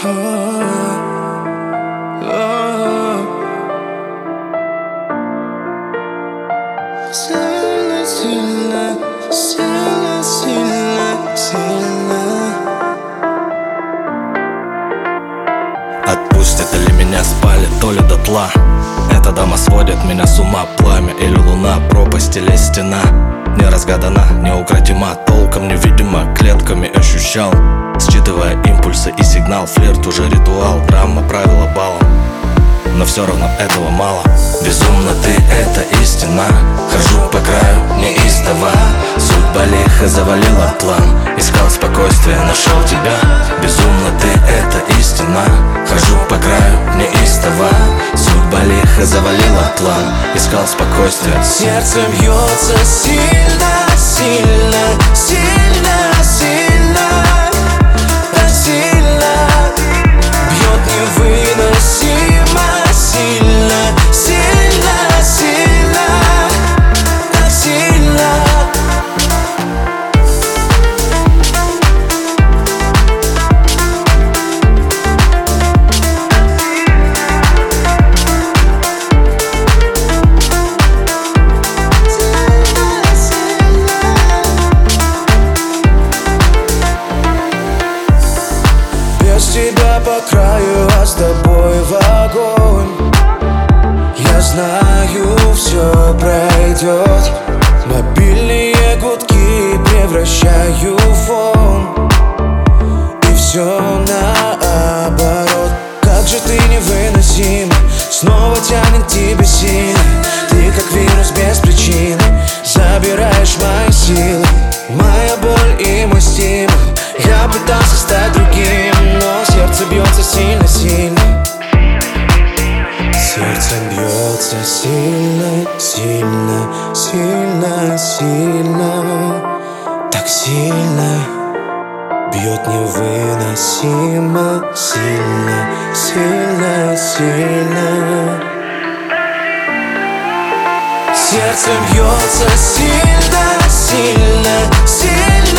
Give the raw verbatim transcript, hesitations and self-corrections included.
Сильно, сильно, сильно, сильно, сильно. Отпусть, это ли меня спали, то ли дотла. Эта дама сводит меня с ума. Пламя или луна, пропасть или стена. Не разгадана, неукротима, толком невидимо, клетками ощущал, считывая импульсы и сигнал. Флирт уже ритуал, драма, правила балом, но все равно этого мало. Безумно ты, это истина. Хожу по краю неистово. Судьба лихо завалила план. Искал спокойствие, нашел тебя. Безумно ты, это истина. Хожу по краю неистово. Судьба лихо завалила план. Искал спокойствие. Сердце бьется сильно, сильно, сильно, сильно. Так сильно. Бьет невыносимо. Сильно, сильно, сильно, так сильно. Без тебя по краю, а с тобой в огонь. Я знаю, все пройдет. Мобильные гудки превращаю в фон. И все наоборот. Как же ты невыносим. Снова тянет тебя сильно. Ты как вирус без причины. Забираешь мои силы, моя боль и мой стимул. Я пытался стать другим, но сердце бьется сильно-сильно. Сердце бьется сильно, сильно, сильно, сильно. Так сильно. Бьет невыносимо. Сильно, сильно, сильно. Сердце бьется сильно, сильно, сильно.